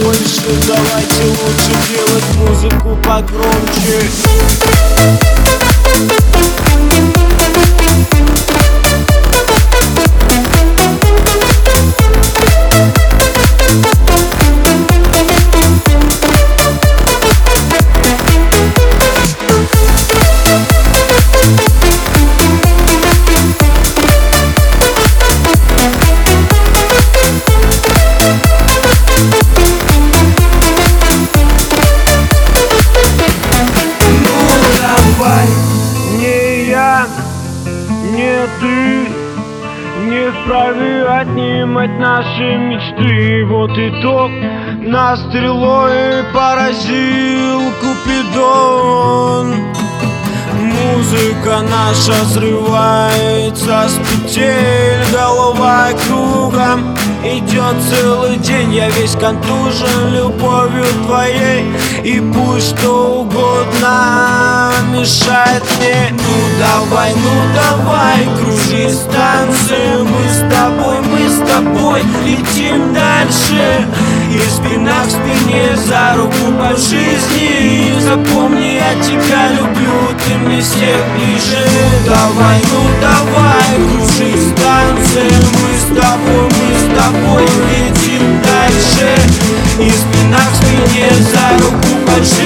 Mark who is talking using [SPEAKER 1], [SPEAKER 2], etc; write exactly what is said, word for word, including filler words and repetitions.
[SPEAKER 1] больше. Давайте лучше делать музыку погромче. Не ты, не вправе отнимать наши мечты. Вот итог, нас стрелой поразил Купидон. Музыка наша срывается с петель, голова кругом идет целый день. Я весь контужен любовью твоей, и пусть что угодно мешает мне. Ну давай, ну давай, кружи станции. Мы с тобой, мы с тобой летим дальше, и спина к спине, за руку по жизни. Запомни, я тебя люблю, ты мне всех ближе. Давай, ну давай, кружи станции. Мы с тобой, мы с тобой летим дальше, и спина к спине, за руку по жизни.